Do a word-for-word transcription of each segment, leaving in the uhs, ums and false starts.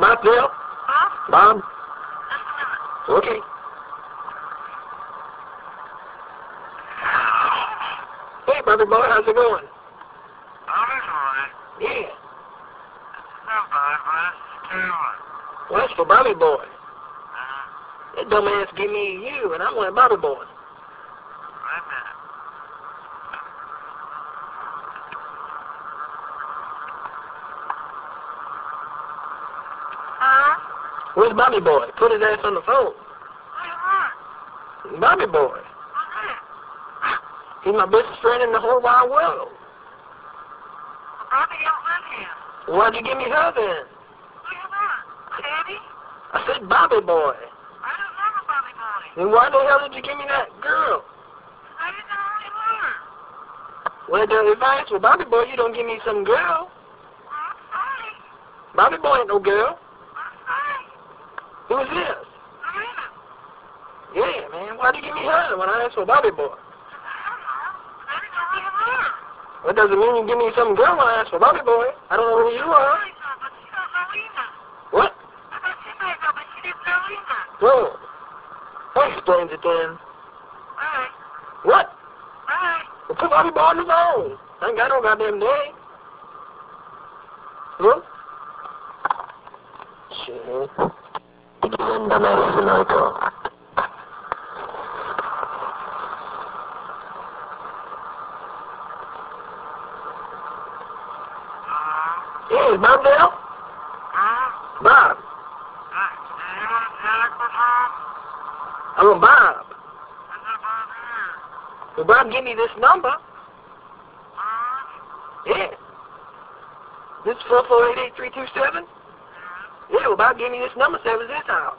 Bob there? Huh? Bob? Just a minute. Okay. Hey, Bobby boy, how's it going? Bobby boy? Yeah. It's not Bobby boy, it's Caroline. Well, that's for Bobby boy. Uh-huh. That dumbass give me you, and I want Bobby boy. Wait a minute. Huh? Where's Bobby boy? Put his ass on the phone. What do you want? Bobby boy. What's it? He's my best friend in the whole wide world. Bobby don't live here. Why'd you give me her then? What do you want? Teddy? I said Bobby boy. I don't know the Bobby boy. Then why the hell did you give me that girl? I didn't know who you were. Well, the advice with Bobby boy, you don't give me some girl. Well, I'm sorry. Bobby boy ain't no girl. I'm sorry. Who is this? Marina. Yeah, man. Why'd you give me her when I asked for Bobby boy? I don't know. I didn't know who you were. Well, doesn't mean you give me some girl when I ask for Bobby boy. I don't know who you are. I know, but she don't know either. What? I thought she might know, but she didn't know either. Well, that explains it then. Bye. What? Bye. Well, put Bobby boy on the phone. I ain't got no goddamn name. Look. Shit. Dumbass America. Hey, Bob there? Huh? Bob. Hey, do you want Jack with her? I'm a Bob. Is that Bob here? Well, Bob, give me this number. Huh? Yeah. This is four four eight eight three two seven? Yeah. Yeah, well, Bob gave me this number, said it was his house.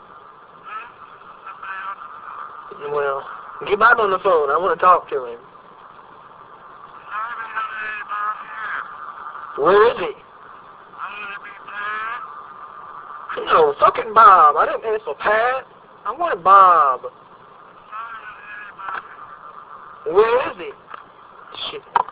This is somebody else's phone. Well, get Bob on the phone. I want to talk to him. I don't even know any Bob here. Where is he? I need to be Pat. No, fucking Bob. I didn't ask for Pat. I wanted Bob. Sorry, I don't know any Bob here. Where is he? Shit.